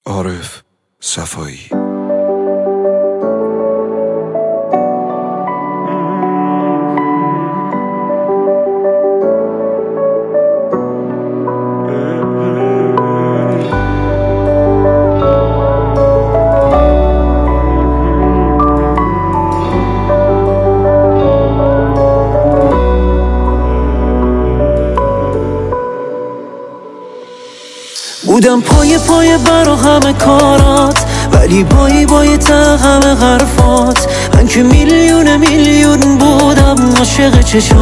عارف صفایی. بودم پای برا همه کارات، ولی بای همه حرفات. من که میلیون بودم عاشق چشات.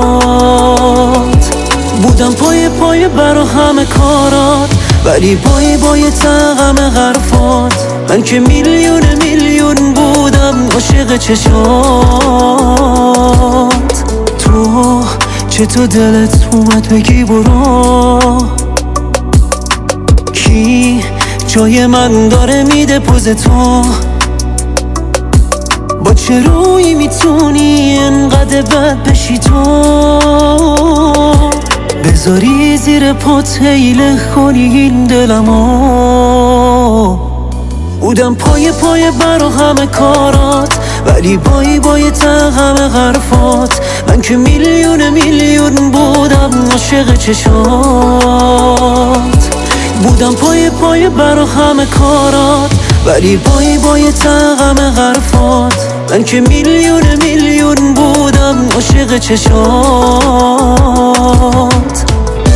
بودم پای برا همه کارات، ولی بای همه حرفات. من که میلیون بودم عاشق چشات. تو چطور دلت اومد بگی برو؟ کی جای من داره میده پوز تو؟ با چه روی میتونی انقدر بد بشی تو؟ بذاری زیر پات حیله کنی این دلمو. بودم پای برا همه کارات، ولی بای همه حرفات. من که میلیون بودم عاشق چشات. بودم پای برا همه کارات، ولی بای همه حرفات. من که میلیون بودم عاشق چشات.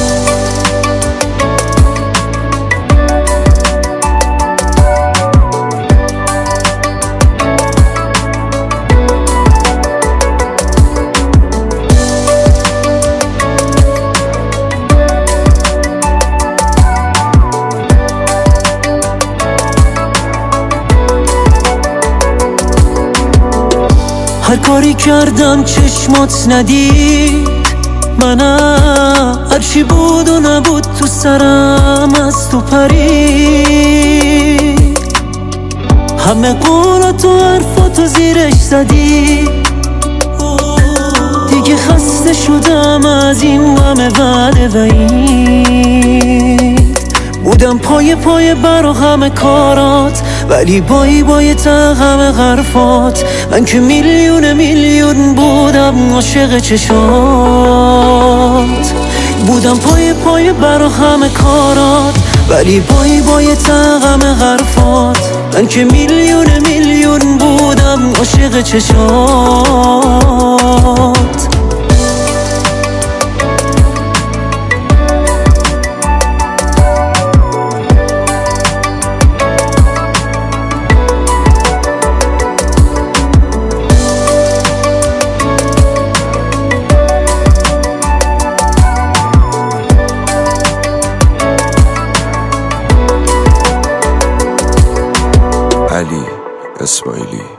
هر کاری کردم چشمات ندید منم، هرچی بود و نبود تو سرم از تو پرید. همه قولات و حرفاتو زیرش زدی، دیگه خسته شدم از این غم وعده و این. بودم پای برا همه کارات، ولی بای همه حرفات. من که میلیون بودم عاشق چشات. بودم پای برا همه کارات، ولی بای همه حرفات. من که میلیون بودم عاشق چشات. علی اسماعیلی.